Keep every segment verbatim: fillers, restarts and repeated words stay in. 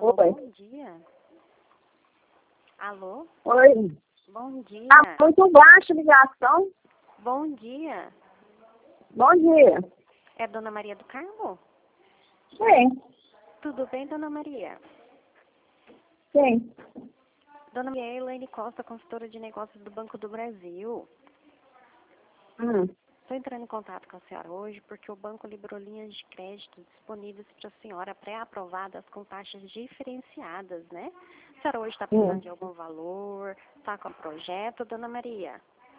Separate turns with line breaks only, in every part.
Alô,
Oi.
bom dia. Alô,
Oi.
bom dia.
Tá muito baixa a ligação.
Bom dia.
Bom dia.
É Dona Maria do Carmo?
Sim,
Tudo bem, Dona Maria?
sim.
Dona Maria Elaine Costa, consultora de negócios do Banco do Brasil.
Hum.
Estou entrando em contato com a senhora hoje porque o banco liberou linhas de crédito disponíveis para a senhora pré-aprovadas com taxas diferenciadas, né? A senhora hoje está precisando
Hum.
de algum valor? Está com projeto, Dona Maria?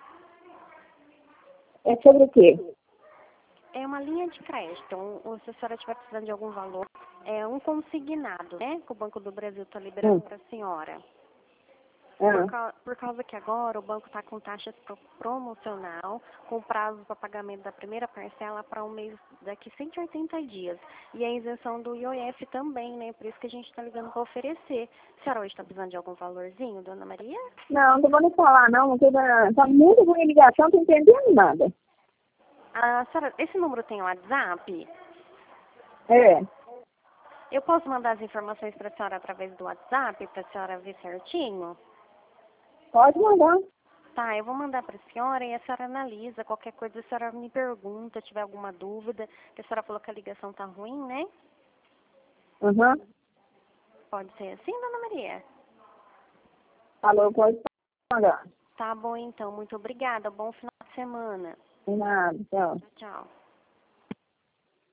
É sobre o quê?
É uma linha de crédito. Um, ou se a senhora estiver precisando de algum valor, é um consignado, né? Que o Banco do Brasil está liberando
Hum.
para a senhora. Por,
Ah.
cau- por causa que agora o banco está com taxas pro- promocional, com prazo para pagamento da primeira parcela para um mês daqui cento e oitenta dias. E a isenção do I O F também, né? Por isso que a gente está ligando para oferecer. A senhora hoje está precisando de algum valorzinho, Dona Maria?
Não, não vou nem falar, não. Porque tá tá muito ruim a ligação, não tô entendendo nada.
A senhora, esse número tem WhatsApp?
É,
Eu posso mandar as informações para a senhora através do WhatsApp, para a senhora ver certinho?
pode mandar.
Tá, eu vou mandar para a senhora e a senhora analisa. Qualquer coisa a senhora me pergunta, tiver alguma dúvida. Que a senhora falou que a ligação tá ruim, né?
Aham.
Pode ser assim, Dona Maria?
Falou, pode mandar.
Tá bom, então. Muito obrigada. Bom final de semana.
De nada, tchau.
Tchau.